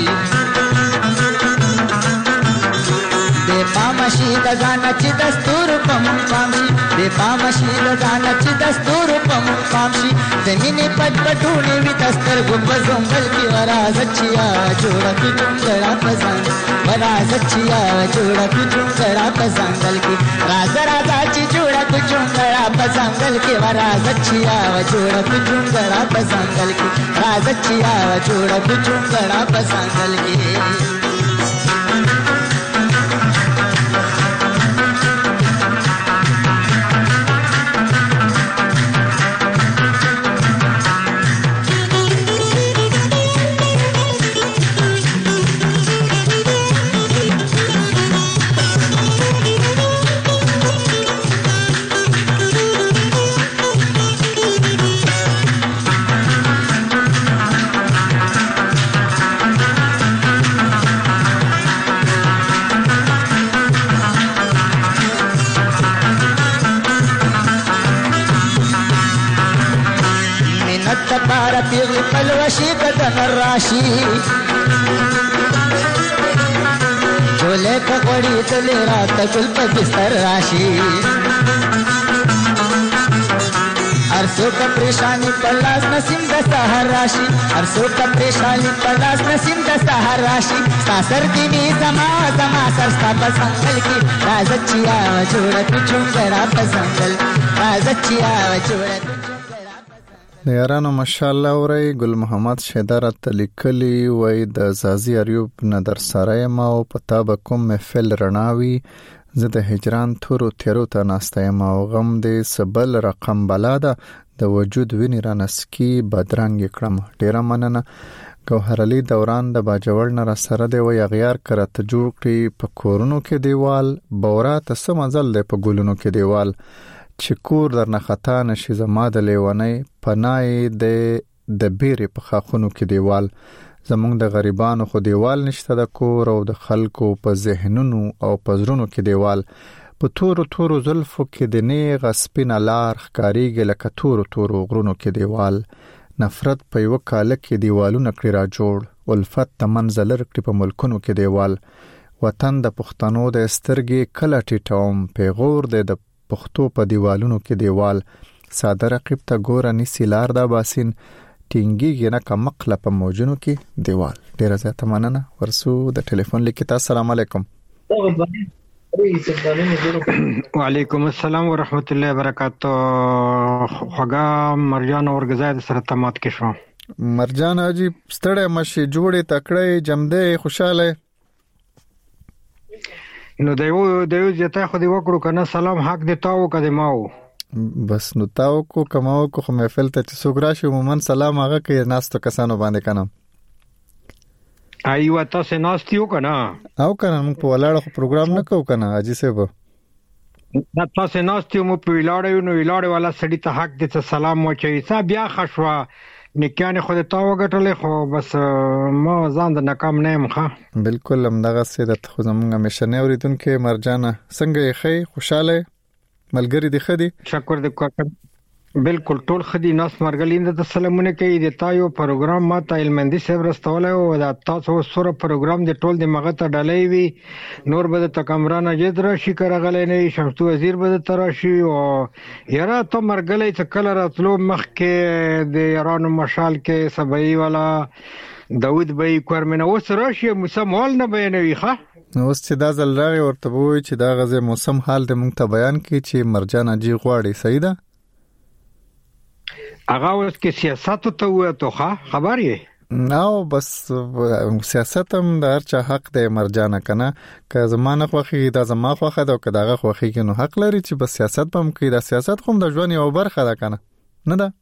د پامشي د ځان چې دستور په مون پام شي د پامشي د ځان چې دستور په مون پام شي زمينه پټ پټونه وي دستر ګوب زنګل کې راز چې یا جوړ کې جنګلا پسند راز چې یا جوړ کې جنګلا پسندل کې راز چې جوړ کې جنګلا پسندل کې راز چې یا جوړ کې جنګلا پسندل کې راز چې یا جوړ کې جنګلا پسندل کې پیغلی پلوشی بدن راشی چولے پکوڑی تلی رات گل پا بستر راشی ارسو کا پریشانی پلاس نسیم دستا ہر راشی ارسو کا پریشانی پلاس نسیم دستا ہر راشی ساسر دینی زما زما سرستا پسنگل کی رازچیا جوڑت چونگرا پسنگل رازچیا جوڑت د یارانو ماشاءالله اوري ګل محمد شیدار تلیکلی وای د زازی اریوب ندر سره ما او پتا به کوم محفل رڼاوي زه د هجران تورو تیرو ته ناستایم او غم د سبل رقم بلاده د وجود ویني را نسکی بدرنګ کړم ډیره مننه ګوهر علي دوران د باجوړ نه سره دی وای غیار کرت جوړ کړی په کورونو کې دیوال بورا ته سمزل دی په ګلونو کې دیوال چکور در نخطا نشي زما د لیونی پنای د بیرې په خاخونو کې دیوال زمونږ د غریبانو خو دیوال نشته د کور او د خلکو په ذهنونو او پزرونو کې دیوال په تورو تورو زلفو کې د نیغ سپین لار ښکاریږي لکه تورو تورو غرونو کې دیوال نفرت په یو کال کې دیوالونه کړی را جوړ الفت د منزلر کړی په ملکونو کې دیوال وطن د پښتنو د سترګې کله ټیټوم پیغور د پښتو په دیوالونو کې دیوال ساده رقیب ته ګوره نسی لار دا باسین ټینګیږي نه کمقله په موجونو کې دیوال ډیره زیاته مننه ورسو د ټلیفون لیکتا السلام علیکم وعلیکم السلام ورحمت الله وبرکاتہ خوګه مرجان اورګزای سره تمات کې شو مرجان اجي ستړی مشي جوړې تکړه جمده خوشاله نو دیو زیاته خو دی وکړو کنه سلام حق دی تاو کده ماو بس نو تاو کو کماو کو محفل ته چې سوګراشي عموما سلام هغه کې ناستو کسانو باندې کنه ایو تاسو ناستیو کنه او کنه موږ په ولاړو پروګرام نه کوو کنه اجي سه به تاسو ناستیو مو په ولاړو والا سړی ته حق دی ته سلام مو چي صاحب بیا خشوا نکانه خو ته وګټلې خو بس ما ځان د ناکام نه مخه بالکل هم دغه سیدت خو زمونږ مشنه اوریدونکو مرجانه څنګه یې خې خوشاله ملګری دی خدي شکر دې کوکر بالکل ټول خدي ناس مرګلین د سلامونه کوي د تایو پروګرام ما ته علمندي صاحب رستوله او د تاسو سره پروګرام د ټول د مغه ته ډلې وي نور به د کمرانه جدر شي کرغلې نه شمسو وزیر به تراشي او یاره ته مرګلې څه کله راتلو مخ کې د ایران مشال کې سبعي والا داود بې کورمنه اوس راشي موسم حال نه بیانوي ښه اوس چې دا ځل راغی ورته وایي چې دا غزه موسم حال د مونږ ته بیان کړي چې مرجان اجي غواړي صحیح ده هغه اوس کې سیاست ته وته خبر یې نو بس سیاست هم د هر چا حق دی مرجانه کنه که زمانه خوخي دا زما خوخه دا که دغه خوخي کې نو حق لري چې بس سیاست هم کوي دا سیاست کوم د ژوند یو برخه ده کنه نه ده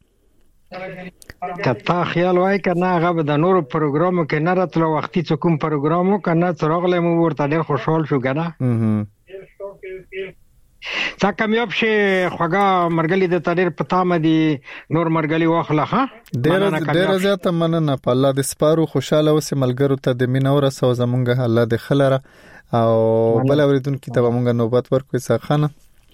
کته خیال وای کنه هغه د نورو پروګرامو کې نه راتلو وختي څه کوم پروګرامو کنه څراغله مو ورته ډېر خوشحال شو کنه تا کامیاب شي خوګه مرګلي د تاریخ پتا مې نور مرګلي واخله ها ډېر زیاته مننه په الله د سپارو خوشاله اوسه ملګرو ته د مینور سو زمونږه الله د خلره او بل اوریدونکو ته مونږه نوبت ورکوي ځخانه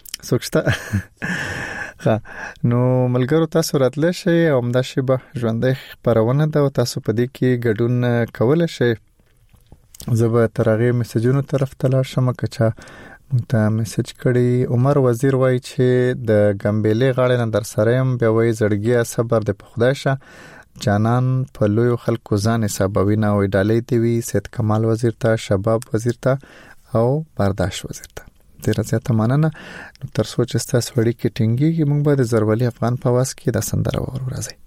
سوچته نو ملګرو تاسو راتل شي او همدا شی به ژوندې خبرونه ده او تاسو په دې کې ګډون کول شي زه به ترغه میسجونو طرف ته لاړ شم کچا ته میسج کړي عمر وزیر وای چې د ګمبلې غاړې نه در سره يم بیا وای زړګیا صبر د خدایشه جانان په لوی خلکو ځان حسابوي نه وای ډالې دی وی سید کمال وزیر ته شباب وزیر ته او برداشت وزیر ته ډیر زیاته مننه تر سوچ استاس وړي کې ټینګي موږ به د زرولي افغان په واس کې د سندره ورو راځي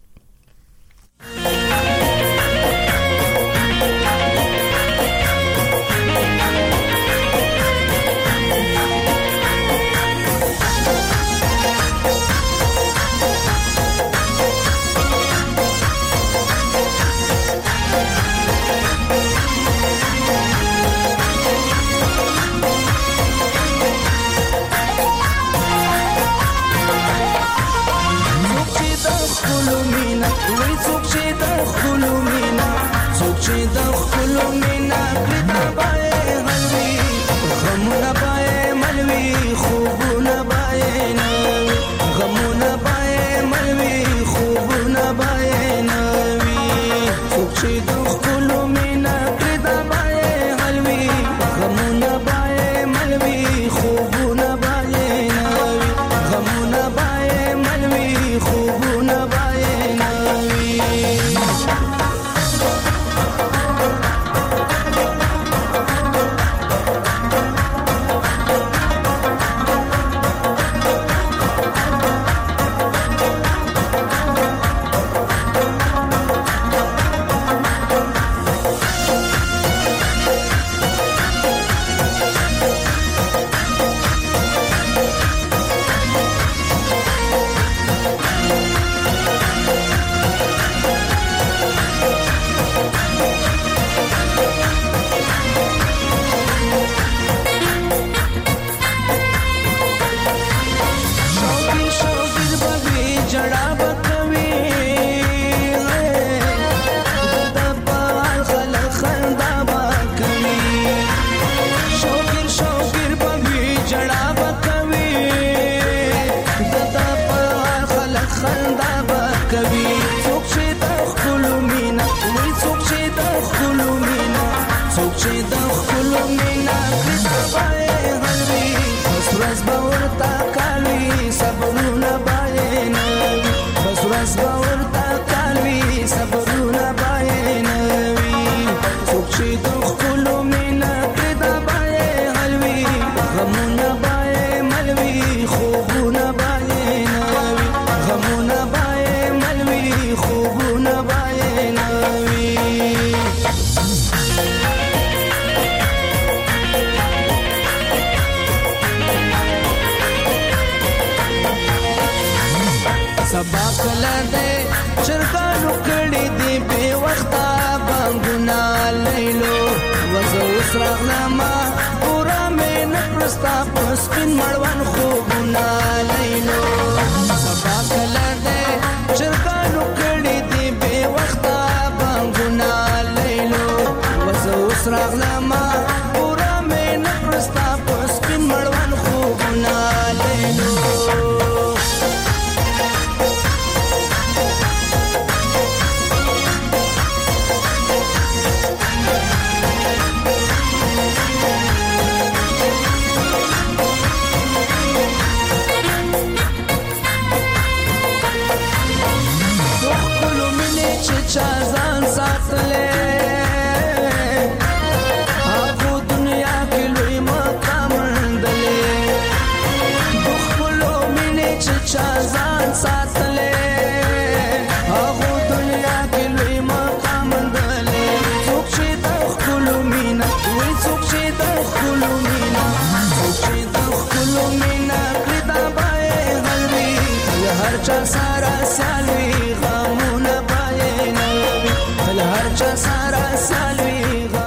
چا سره سالوي غمونه باینوي له هر چا سره سالوي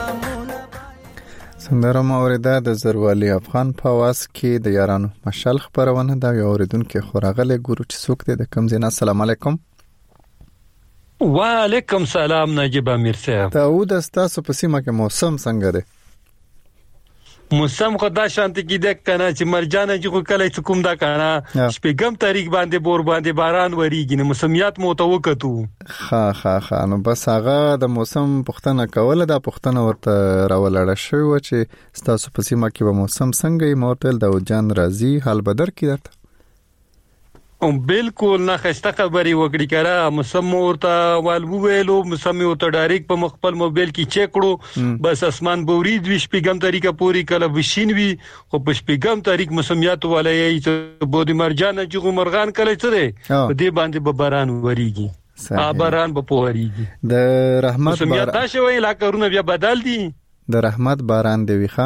سندره موریده د زروالي افغان په واس کې د یارانو مشال خبرونه دا یو اوریدونکو خوراغله ګورو چې څوک دی د کم زینا. السلام علیکم. وعلیکم سلام نجیب امیر صاحب. داود استاسو په سیمه کې موسم څنګه دی؟ موسم خدا شانتی کې د کنه چې مرجانه چې کله چې کوم دا کنه شپږم تاریخ باندې بور باندې باران وریږي نو موسمیات متوقعتو. ها نو بس هغه د موسم پښتنه کوله دا پښتنه ورته راولړه شو چې ستاسو په سیمه کې به موسم څنګه یې مورتل د جان راضي حال بدر کې درته بالکل نه خسته خبري وکړي کړه موسم ورته والو ویلو موسم ورته ډایرک په مخبل موبایل کې چیک کړو بس اسمان بورید وش پیغام طریقه پوری کله وشین وی خو په پیغام تاریخ موسمیات ولای چې بودی مرجان چې مرغان کله څه دی په دې باندې به باران وریږي باران به پوریږي د رحمت موسمیات دا شوی لا کارونه بیا بدل دي د رحمت باران دی ویخه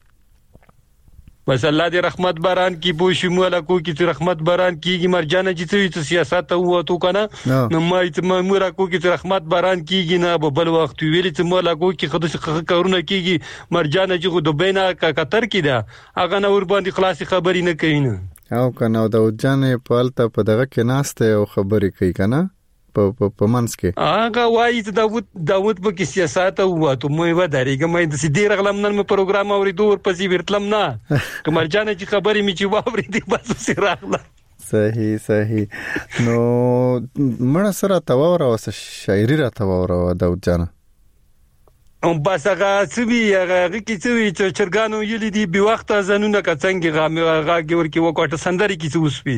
بس الله دې رحمت باران کی بو شموله کو کی چې رحمت باران کیږي مرجانه چې سیاست او تو کنه نو ما چې مورا کو کی چې رحمت باران کیږي نه بل وخت ویل چې مولا کو کی خود کارونه کیږي مرجانه چې د بینه قطر کی ده هغه نور باندې خلاصي خبري نه کوي نه او کنه د جانې پالته په دغه کې ناشته او خبري کوي کنه په منس کې هغه وایي چې داوود په کې سیاست او تو مې ودارېګم مې د سیدی رغلم نن په پروګرام اورېدو ورپسې ورتلم نه کمرجانه چې خبرې می چې واورې دي بس سي راغله صحیح نو مړه سره تاوره او شاعري را تاوره داوود جان بس هغه سوي هغه کې سوي چې چرګانو یلي دي به وخت ځانونه کڅنګ غاګي ورکی وکټه سندري کې وسپي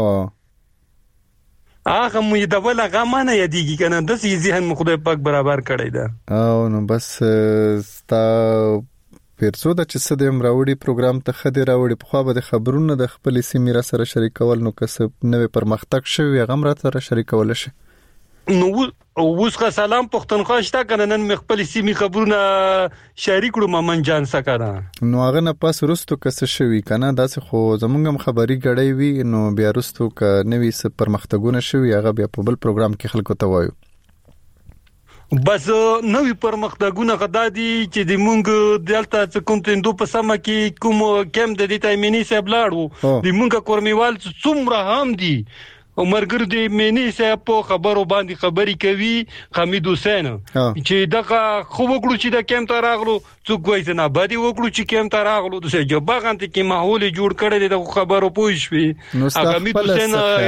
هغه مې د ولا غمانه یادېږي کنه د سې ذهن خدای پاک برابر کړی دا او نو بس ستا پرسو د چې څه د امراوړي پروګرام ته خدي راوړي په خو به د خبرونو د خپل سیمه را سره شریکول نو کسب نوې پرمختګ شوی غم را سره شریکول شي نو اوس که سلام پښتونخوا شته کنه نن مې خپل سیمه خبرونه شریک کړم ممن جان سکاره نو هغه نه پاس رستو کس شوی کنه داسې خو زمونږم خبري غړې وی نو بیا رستو ک نوې س پرمختګونه شوی هغه بیا په بل پروګرام کې خلکو ته وایو بس نوې پرمختګونه غدا دي چې د مونږ دلته کوم تندو په سم کې کوم کم د دې تایمنی سه بلاړو د مونږ کورمیوال څومره هم دي عمرګر دې مینی سه په خبرو باندې خبري کوي حمید حسین چې دغه خو وګړو چې د کم ته راغلو څوک وایي نه باندې وګړو چې کم ته راغلو د جوابغان ته کې ماحول جوړ کړی د خبرو پوښوي حمید حسین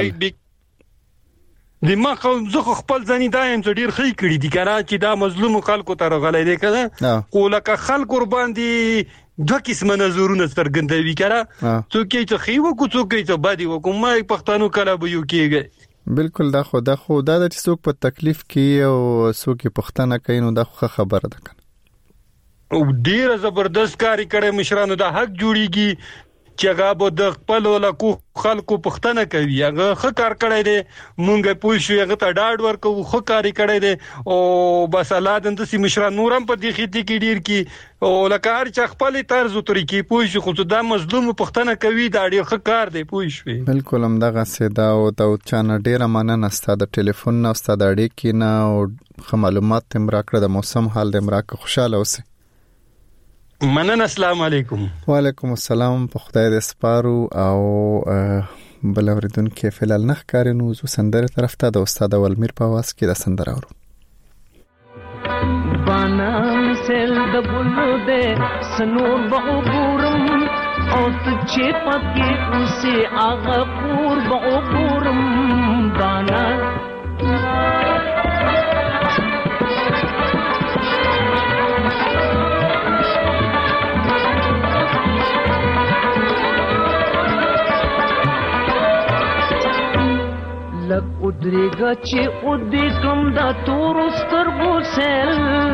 د ما زه خپل ځنی دایم چې ډیر خې کړی دي کنه چې دا مظلوم خلکو ته راغلي دي کنه خو لکه خلک ور باندې دوه قسمه نظرونه سترګندوي کړه څوک چې خې وکړو څوک چې باندې وکړو ما پښتنو کله به یو کېږي بالکل دا خو د چې څوک په تکلیف کې او څوک پښتنه کوي نو دا خبره ده کنه او ډیر زبردست کاری کړي مشرانو دا حق جوړیږي چې هغه به د خپل لکو خلکو پښتنه کوي هغه ښه کار کړی دی مونږ پوه شو هغه ته ډاډ ورکو ښه کاری کړی دی او بس الله د سي مشران نورم په دې خېټه کې ډیر کی او لکه هر چا خپل طرز او طریقې پوه شو خو دا مظلوم پښتنه کوي دا ډیر ښه کار دی پوه شو بالکل هم دغه سیدا او د چانه ډیره مننه ستاسو د ټلیفون نه ستاسو د اړیکې نه او معلومات تم راکړه د موسم حال د امراک خوشاله اوسئ مننه السلام علیکم وعلیکم السلام په خدای دې سپارو او بل اوریدون کې فلال نخ کارینو زو سندره طرف ته د استاد ولمیر په واس کې د سندره اورو بانا مثل د بلو دې سنور بغورم او چې پکې اوسه هغه پور بغورم بانا لک ادریگا چی ادی کم دا تور سترگو سیل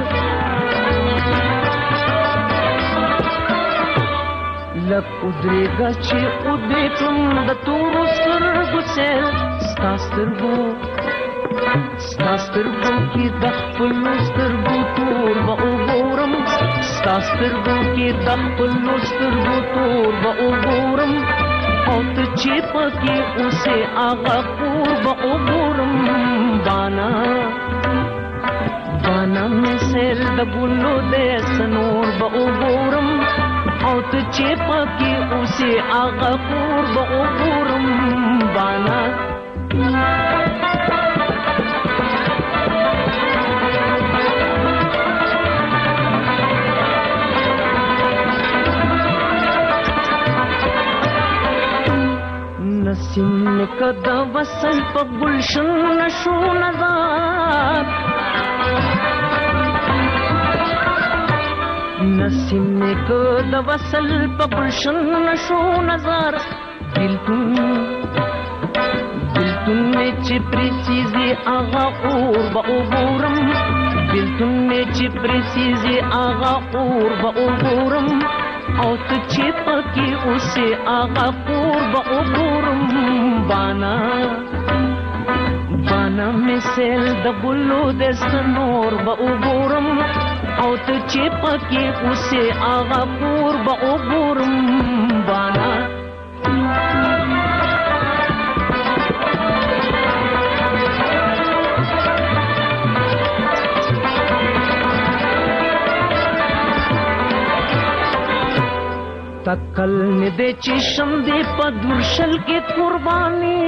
لک ادریگا چی ادی کم دا تور سترگو سیل ستا سترگو کی دخپلو سترگو تور با اوگورم ستا سترگو کی دخپلو سترگو تور با اوگورم او ته چې پکې اوسه هغه کور به وګورم بانا بانا مې سر د ګلو د سنور به وګورم او ته چې پکې اوسه هغه کور به وګورم بانا نسیم کدا وصل په گلشن نشو نظر نسیم کدا وصل په گلشن نشو نظر دلتون میں چپریسیزی آغا اور با اوگورم دلتون میں چپریسیزی آغا اور با اوگورم او ته چې پکې اوسه هغه کور به وګورم بانا بانا مې سیل د ګلو د سنور به وګورم او ته چې پکې اوسه هغه کور به وګورم بانا تکل نه دې چشم دې په درشل کې قرباني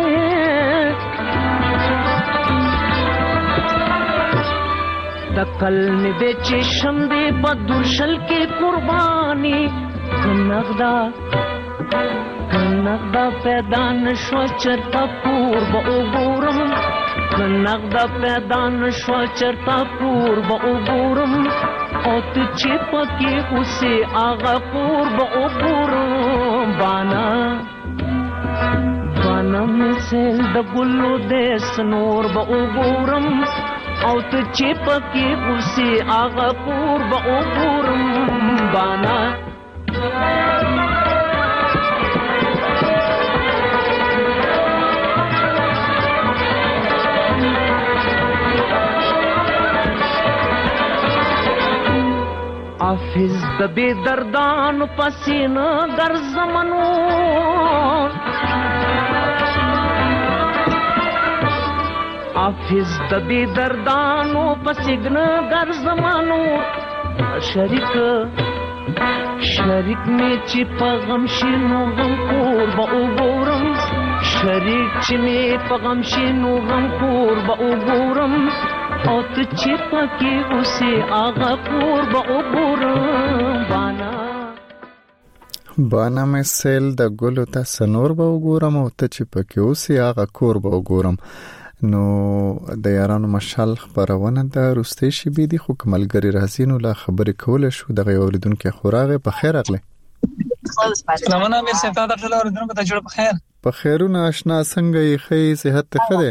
تکل نه دې چشم دې په درشل کې قرباني کنغدا پیدا نشو چرتا پور به وګورم کنغدا پیدا نشو چرتا پور به وګورم او ته چې پکې اوسه هغه کور به وګورم بانا بانا مې سیل د ګلو د سنور به وګورم او ته چې پکې اوسه هغه کور به وګورم بانا حافظ د بے دردانو پسینه ګرځمنو حافظ د بے دردانو پسینه ګرځمنو شریک می چې په غم شینو غم کور به وګورم شریک چې می په غم شینو غم کور به وګورم او ته چې پکې اوسه هغه کور به وګورم بانا بانا مې سیل د ګلو ته سنور به وګورم او ته چې پکې اوسه هغه کور به وګورم نو د یارانو مشال خبرونه د روستي شي بي دي خو کملګری راځي نو لا خبرې کول شو د اوریدونکو خوراغه په خیر اغله سلامونه مې ستا د ټول اوریدونکو ته جوړ په خیر په خیرونه آشنا څنګه یې خې صحت ته خده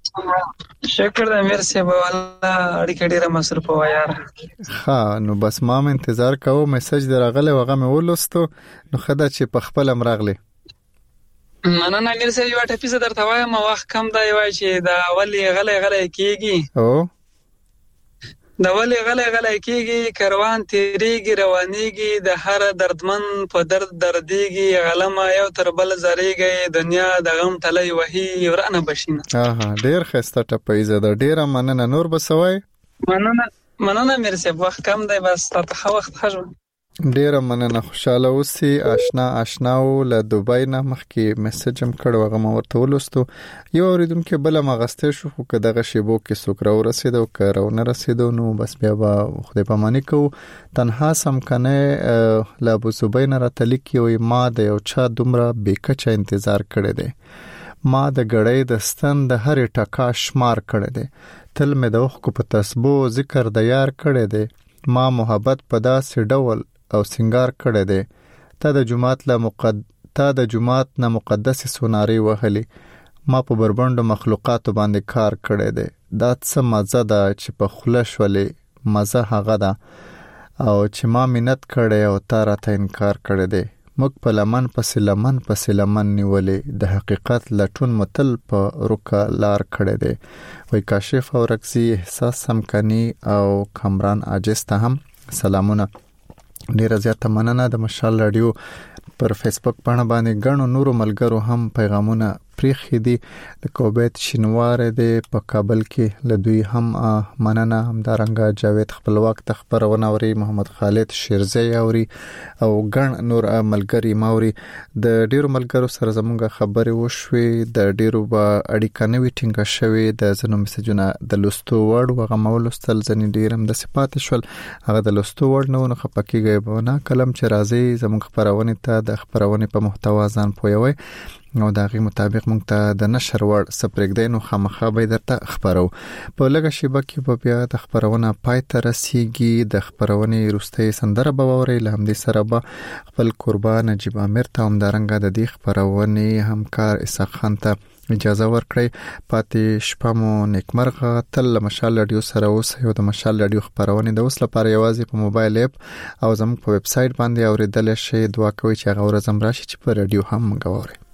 شکر د امیر صاحب والله اړیکې ډیره مصروف و یار ها نو بس ما انتظار کوم میسج درغله وغه مې ولستو نو خدا چې په خپل امرغله نن امیر صاحب یو ټپیزه درته وایم وخت کم دی وای چې دا ولی غلې کیږي او دا ولی غلې کیږي کاروان تیریږي روانيږي د هر دردمن په درد درديږي غلمه یو تر بل زریږي دنیا د غم تلې وهي ورانه بشینه ډیر خسته ټپیزه د ډیره مننه نور بسوي مننه امیر صاحب وخت کم دی بس تاسو وخت خجو ډیره مننه خوشاله اوسئ آشناو له دوبۍ نه مخکې میسج هم کړو هغه ورته ولستو یو اوریدونکو بل مغسته شو خو دغه شیبو کې سوکرو رسیدو کارو نه رسیدو نو بس بیا به خدای پاماني کو تنها سم کنه له ابو دوبۍ نه راتلی کی وي ما د یو چا دومره بیکچا انتظار کړی دی ما د غړې د ستن د هر ټکا شمار کړی دی تل مې د وخت کو په تسبو ذکر د یار کړی دی ما محبت په داسې ډول او سنگار کړی دی تا د جمعات نه مقدس سوناری وهلی ما په بربندو مخلوقات باندې کار کړی دی دا څه مزه ده چې په خلش ولې مزه هغه ده او چې ما منت کړی او تا راته انکار کړی دی موږ په لمن پسې لمن نیولې د حقیقت لټون متل په روکا لار کړی دی وای کاشف او رکزی احساس سمکنی او کامران عاجز ته هم سلامونه ډیر زیاته مننه د مشال رادیو پر فیسبوک باندې غنو نورو ملګرو هم پیغامونه پریخي دي. د کوبیت شینوار دی په کابل کې لدوی هم مننه. همدارنګه جاوید خپلواک تخبرونه اوري، محمد خالد شیرزی اوري او ګڼ نور ملګری ماوري. د ډیرو ملګرو سره زموږه خبرې وشوي، د ډیرو اړیکه نوې ټینګه شوې، د زنو میسجونه د لوستو وړ وغه مولستل ځنې ډیرم د صفات شول هغه د لوستو وړ نه خپکیږي. بونه کلم چې راځي زموږ خبرونه ته د خبرونه په محتوا ځان پوي نو دغه مطابق موږ ته د نشر وړ سپریګدینو خامخا به درته خبرو. په لږه شیبه کې په بیا د خبرونه پای ته رسیږي. د خبرونه روستي سندره بووري لهمدي سره به خپل قربان نجیب امیر ته همدارنګه د دې خبرونه همکار اسحاق خان ته اجازه ورکړي. پاتې شپه مو نیکمرغه. تل مشال رادیو سره اوس یو د مشال رادیو خبرونه د اوس لپاره یوازې په موبایل اپ او زموږ په ویب سټ باندې اوریدل شي. دعا کوي چې هغه ورځم راشي چې په رادیو هم غوړي.